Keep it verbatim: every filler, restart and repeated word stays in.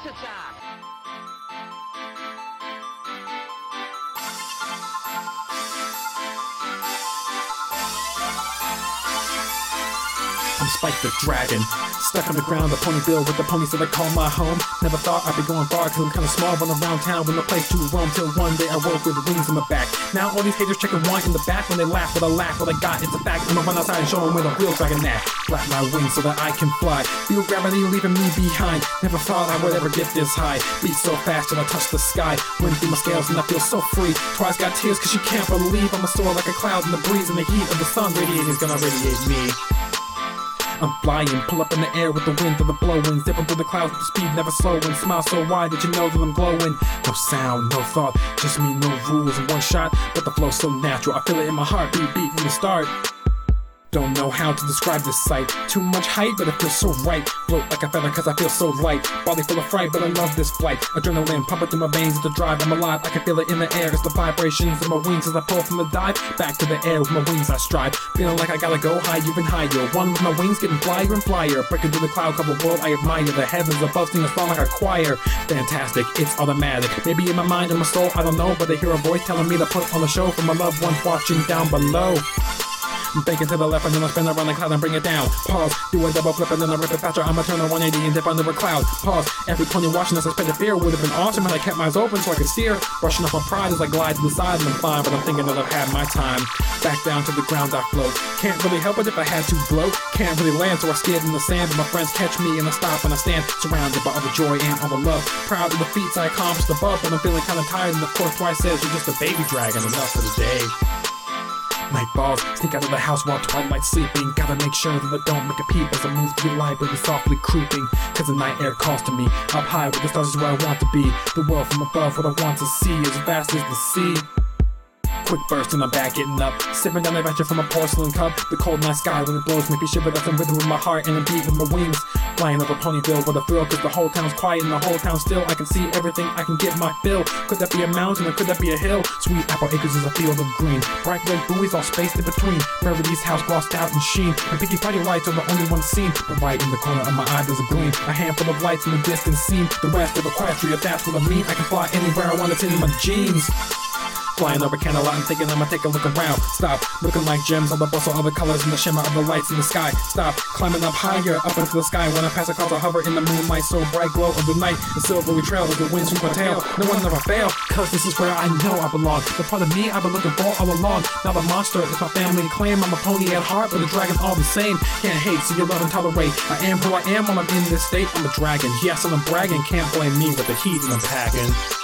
attack! I'm Spike the Dragon, stuck on the ground, the ponyville with the ponies that I call my home. Never thought I'd be going far, cause I'm kinda small, but around town with no place to roam. Till one day I woke with wings on my back. Now all these haters checking one in the back when they laugh, but I laugh what I got, it's a fact. I'ma run outside and show them where the real dragon at. Flap my wings so that I can fly, feel gravity leaving me behind. Never thought I would ever get this high, beat so fast till I touch the sky. Wind through my scales and I feel so free. Twice got tears cause she can't believe I'ma soar like a cloud in the breeze, and the heat of the sun radiating is gonna radiate me. I'm flying, pull up in the air with the wind of the blowing, zipping through the clouds with the speed never slowing. Smile so wide that you know that I'm glowing. No sound, no thought, just me, no rules in one shot, but the flow's so natural, I feel it in my heart, beat, beat from the start. Don't know how to describe this sight. Too much height, but it feels so right. Float like a feather cause I feel so light. Body full of fright, but I love this flight. Adrenaline pumping through my veins with the drive. I'm alive, I can feel it in the air. It's the vibrations of my wings as I pull from the dive. Back to the air with my wings I strive. Feeling like I gotta go higher and higher. One with my wings getting flyer and flyer. Breaking through the cloud cover world I admire. The heavens above sing a song like a choir. Fantastic, it's automatic. Maybe in my mind and my soul, I don't know. But I hear a voice telling me to put on a show for my loved ones watching down below. I'm thinking to the left and then I spin around the cloud and bring it down. Pause, do a double flip and then I rip it faster. I'ma turn a one eighty and dip under a cloud. Pause, every pony watching us suspended fear would have been awesome had I kept my eyes open so I could steer. Brushing off my pride as I glide to the side and I'm fine, but I'm thinking that I've had my time. Back down to the ground I float. Can't really help it if I had to bloat. Can't really land so I skid in the sand, but my friends catch me and I stop and I stand. Surrounded by all the joy and all the love. Proud of the feats I accomplished above, but I'm feeling kinda tired and of course twice says you're just a baby dragon, enough for the day. Night falls, sneak out of the house while twilight's sleeping. Gotta make sure that I don't make a peep as I move through the light, but it's softly creeping. Cause the night air calls to me. Up high with the stars is where I want to be. The world from above, what I want to see, as vast as the sea. Quick burst and I'm back getting up, sipping down the adventure from a porcelain cup. The cold night sky when it blows make me shiver. That's a rhythm with my heart and a beat with my wings. Flying over Ponyville with a thrill, cause the whole town's quiet and the whole town still. I can see everything, I can get my fill. Could that be a mountain or could that be a hill? Sweet apple acres is a field of green. Bright red buoys all spaced in between. Rarity's house glossed out in sheen. And picky party lights are the only ones seen. But right in the corner of my eye there's a gleam. A handful of lights in the distance seen. The rest of Equestria, that's what I mean. I can fly anywhere I want, it's in my jeans. Flying over Canterlot and thinking I'ma take a look around. Stop, looking like gems on the bustle of the colors and the shimmer of the lights in the sky. Stop, climbing up higher, up into the sky. When I pass a cloud to hover in the moonlight, so bright glow of the night. The silvery trail of the wind sweep my tail. No one never fail, cause this is where I know I belong. The part of me I've been looking for all along. Now the monster is my family claim. I'm a pony at heart, but a dragon all the same. Can't hate, so you love and tolerate. I am who I am when I'm in this state. I'm a dragon, yes I'm a bragging. Can't blame me with the heat and I'm packing.